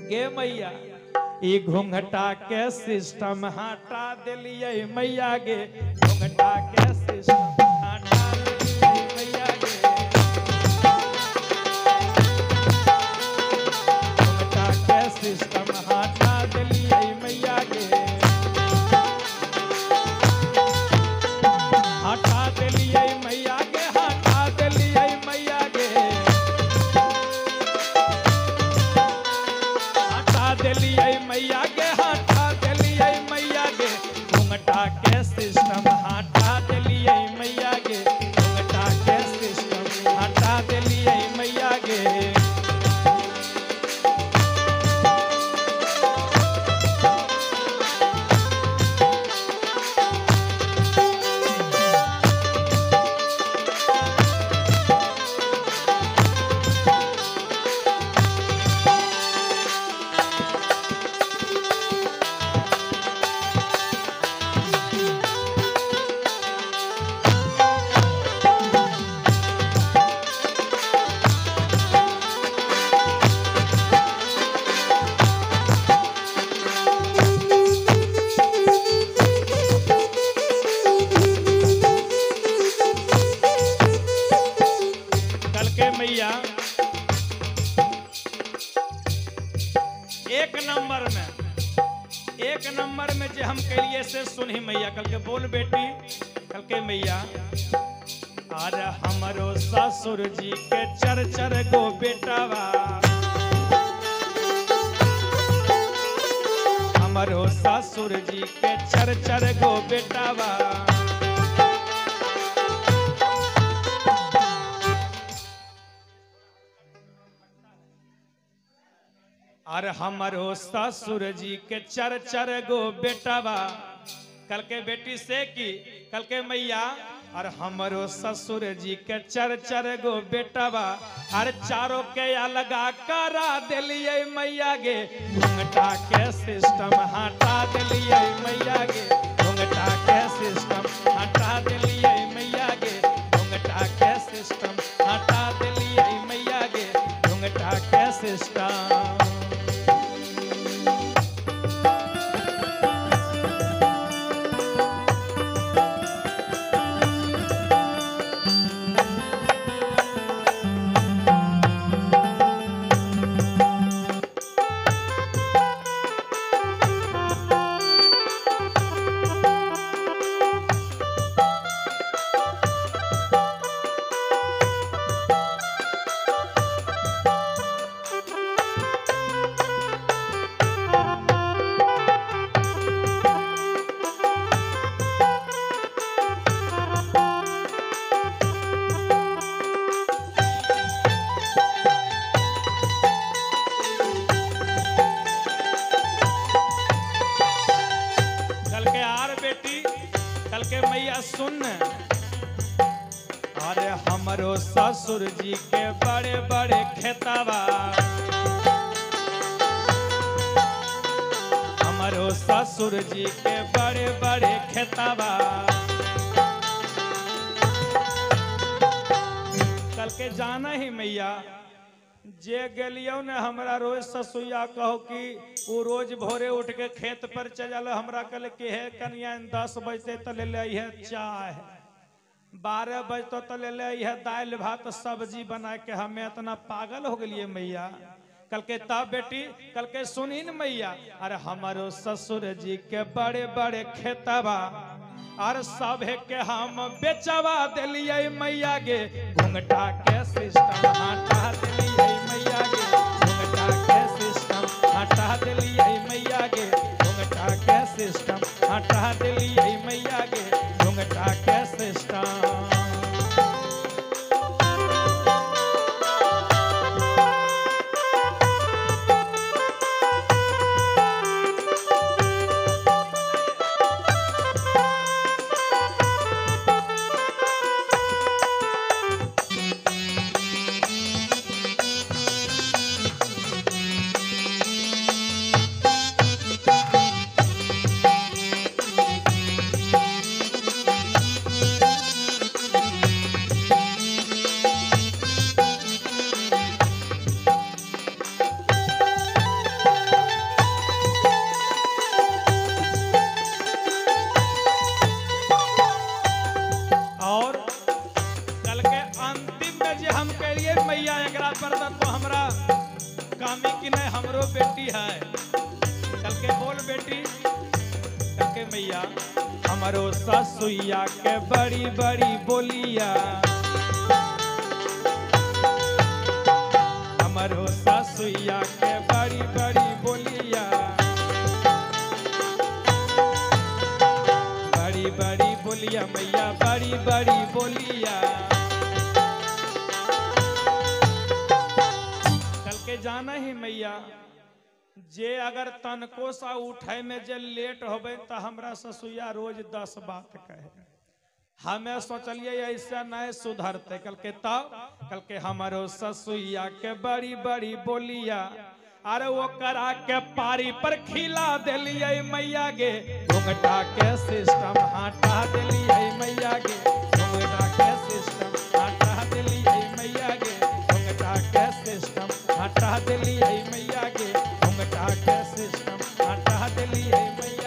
गे मैया ई घूंघटा के सिस्टम हटा दिलिए मैया गे घूंघटा के सिस्टम हटा दिलिए मैया गे घूंघटा के सिस्टम हटा दिलिए मैया गे हटा दिलिए मैया गे हटा दिलिए मैया गे हटा दिलिए मैया गे हटा दिलिए मैया गे घूंघटा के सिस्टम हटा दिलिए मैया गे घूंघटा के सिस्टम हटा दिलिए मैया गे मैया एक नंबर में जे हम कलिए से सुनही मैया कल के बोल बेटी कल के मैया आज हमरो ससुर जी के चर चर गो बेटावा हमरो ससुर जी के चर चर गो बेटावा और हमारो ससुर जी के चर चर गो बेटावा कल के बेटी से की कल के मैया और हमारो ससुर जी के चर चर गो बेटावा और चारों के अलगा करा दिलिए मैया गे घूंघटा के सिस्टम हटा दिलिए मैया गे घूंघटा के सिस्टम हटा दिलिए मैया गे घूंघटा के सिस्टम हटा दिलिए मैया गे घूंघटा के सिस्टम सुन अरे हमरो ससुर जी के बड़े बड़े खेतवा हमरो ससुर जी के बड़े बड़े खेतवा कल के जाना ही मैया जे गेलियो ने हमरा रोज ससुया कहो कि वो रोज भोरे उठ के खेत पर चल हमरा कल के है कन्या 10 बजे तो ले ले है चाय 12 बजे तो ले ले है दाल भात सब्जी बना के हमें इतना पागल हो गलिए मैया कल के तब बेटी कल के सुनी न मैया अरे हमारो ससुर जी के बड़े बड़े खेतवा और सब के हम बेचवा दिलिए मैया गे घूंघटा के सिस्टम हटा दिलिए मैया गे घूंघटा के सिस्टम हटा दिलिए मैया गे घूंघटा के सिस्टम हटा दिलिए मैया गे घूंघटा के सिस्टम स्वामी की नहीं हमरो बेटी है। कल के बोल बेटी, कल के मैया हमरो ससुइया के बड़ी बड़ी बोलिया, हमरो ससुइया के बड़ी बड़ी बोलिया, बड़ी बड़ी बोलिया मैया बड़ी बड़ी बोलिया। कल के जाना ही मैया जे अगर तनको सा उठे में जे लेट होबे तो हमरा ससुइया रोज 10 बात कहे। हमें सोचलिए ऐसा नहीं सुधरते। कल के तब कल के हमारो ससुइया के बड़ी बड़ी बोलिया, अरे वो करा के पारी पर खिला दिलिए मैया गे, घुंघटा के सिस्टम हटा दिलिए मैया गे, घुंघटा के सिस्टम हटा दिलिए मैया गे, घुंघटा के सिस्टम हटा दिलिए मैया गे, घुंघटा के सिस्टम हटा दिलिए मैया।